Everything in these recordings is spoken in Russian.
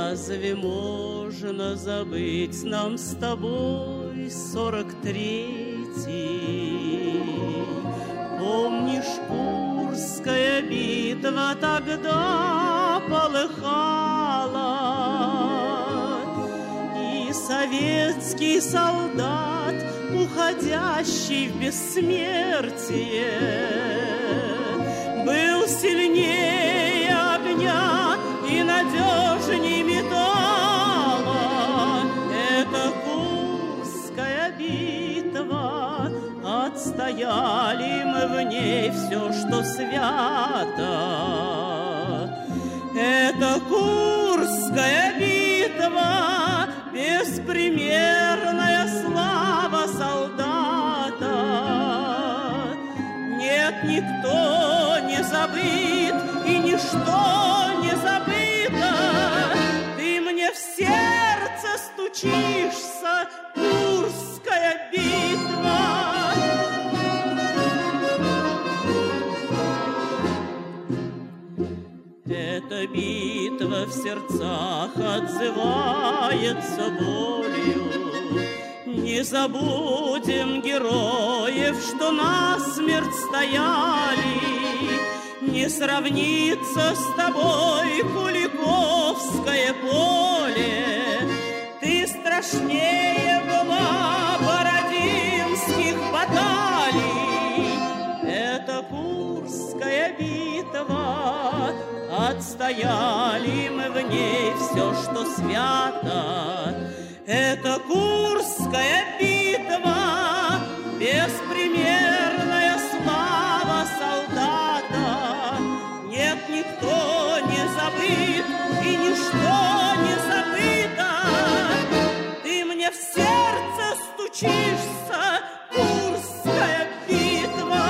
Разве можно забыть нам с тобой 43-й? Помнишь, Курская битва тогда полыхала, и советский солдат, уходящий в бессмертие, был сильнее огня и надежней металла. Это Курская битва, отстояли мы в ней все, что свято. Это Курская битва, беспримерная слава солдата. Нет, никто не забыт и ничто не забыто. Ты мне в сердце стучишься, Курская битва. Эта битва в сердцах отзывается болью. Не забудем героев, что насмерть стояли. Не сравнится с тобой Куликовское поле. Ты страшнее была бородинских баталий. Это Курская битва, отстояли мы в ней все, что свято. Это Курская битва, беспримерная слава солдата. Нет, никто не забыт и ничто не забыто. Ты мне в сердце стучишься, Курская битва.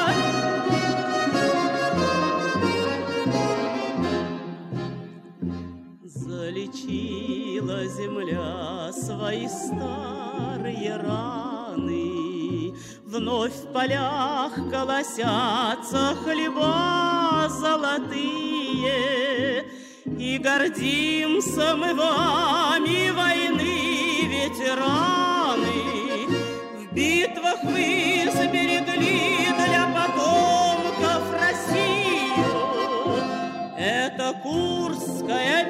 Залечила земля свои старые раны, вновь в полях колосятся хлеба золотые, и гордимся мы вами, войны ветераны. В битвах вы сберегли для потомков Россию. Это Курская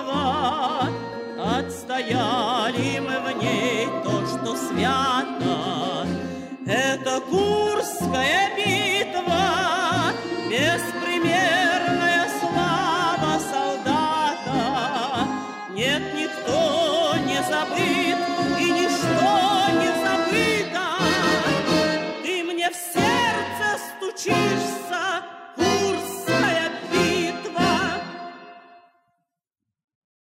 битва, отстояли мы в ней то, что свято.